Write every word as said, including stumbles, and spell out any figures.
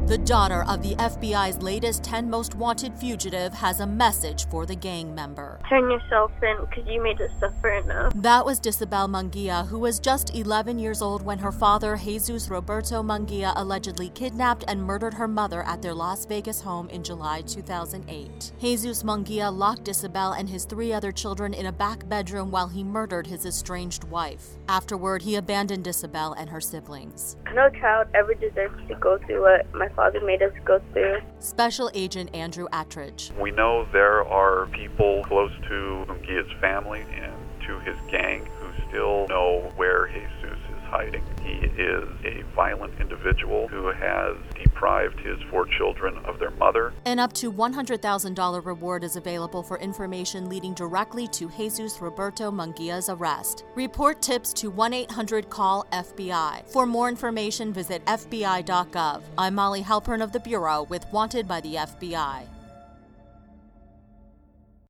The daughter of the F B I's latest ten most wanted fugitive has a message for the gang member. Turn yourself in because you made us suffer enough. That was Disabel Munguia, who was just eleven years old when her father, Jesus Roberto Munguia, allegedly kidnapped and murdered her mother at their Las Vegas home in July two thousand eight. Jesus Munguia locked Disabel and his three other children in a back bedroom while he murdered his estranged wife. Afterward, he abandoned Disabel and her siblings. No child ever deserves to go through what my father made us go through. Special Agent Andrew Attridge. We know there are people close to Munguia's family and to his gang who still know where Jesus is hiding. He is a violent individual who has deprived his four children of their mother. An up to one hundred thousand dollars reward is available for information leading directly to Jesus Roberto Munguia's arrest. Report tips to one eight hundred call F B I. For more information, visit F B I dot gov. I'm Molly Halpern of the Bureau with Wanted by the F B I.